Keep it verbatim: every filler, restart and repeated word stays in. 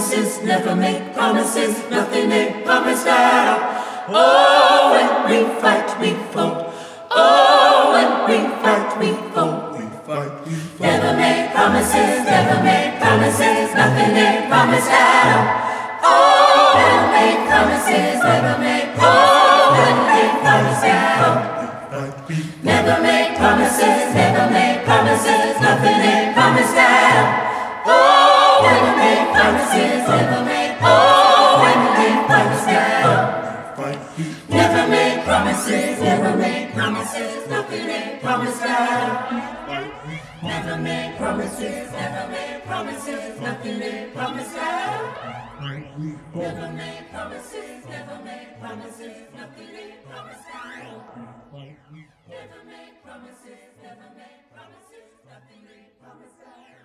promises, never make promises, nothing they promised at all. Oh, when we fight, we fought. Oh, when we fight, we fought. We fight, we fight. Never make promises, never make promises, nothing they promised at all. Oh, never make promises, never make oh, when they promised at all. Never make promises, never make promises, nothing they promised at all. Oh, never make promises, never make oh, when they promised at all. Never make promises, never make promises, nothing they promised at all. Never make promises, never make promises, nothing they promised at all. Never make promises, never make promises, nothing they promised at all. Never make promises, never make promises, nothing they promised at all.